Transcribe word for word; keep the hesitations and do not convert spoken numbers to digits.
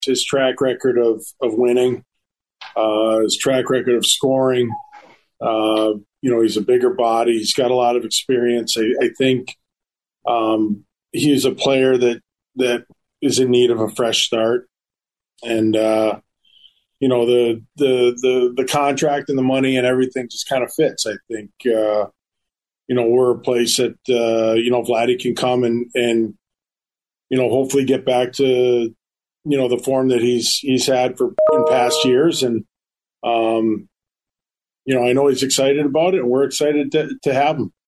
his track record of of winning, uh, his track record of scoring. Uh, you know, he's a bigger body. He's got a lot of experience. I, I think um, he's a player that that is in need of a fresh start. And uh, you know, the, the the the contract and the money and everything just kind of fits. I think uh, you know, we're a place that uh, you know, Vladdy can come and and you know, hopefully get back to you know, the form that he's he's had for in past years. And um, you know, I know he's excited about it, and we're excited to, to have him.